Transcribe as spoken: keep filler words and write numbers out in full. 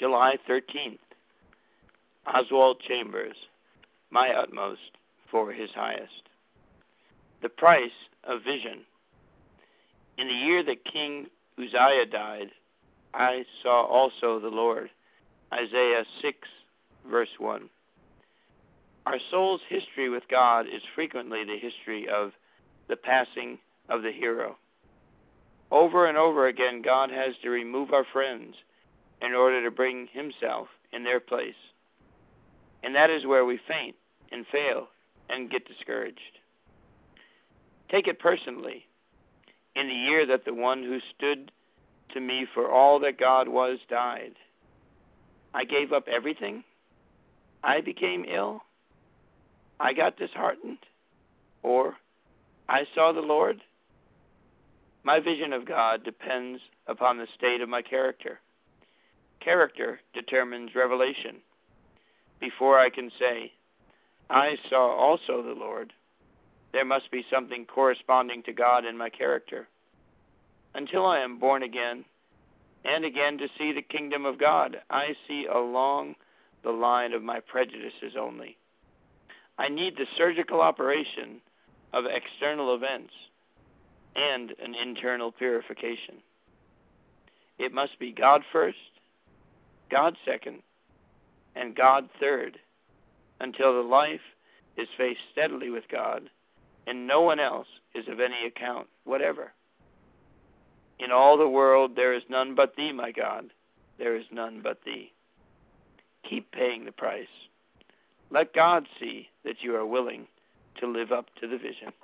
July thirteenth. Oswald Chambers, My Utmost for His Highest. The Price of Vision. In the year that King Uzziah died, I saw also the Lord. Isaiah six, verse one. Our soul's history with God is frequently the history of the passing of the hero. Over and over again, God has to remove our friends in order to bring himself in their place. And that is where we faint and fail and get discouraged. Take it personally. In the year that the one who stood to me for all that God was died, I gave up everything. I became ill. I got disheartened. Or I saw the Lord. My vision of God depends upon the state of my character. Character determines revelation. Before I can say, I saw also the Lord, there must be something corresponding to God in my character. Until I am born again, and again to see the kingdom of God, I see along the line of my prejudices only. I need the surgical operation of external events and an internal purification. It must be God first, God second, and God third, until the life is faced steadily with God, and no one else is of any account whatever. In all the world there is none but thee, my God. There is none but thee. Keep paying the price. Let God see that you are willing to live up to the vision.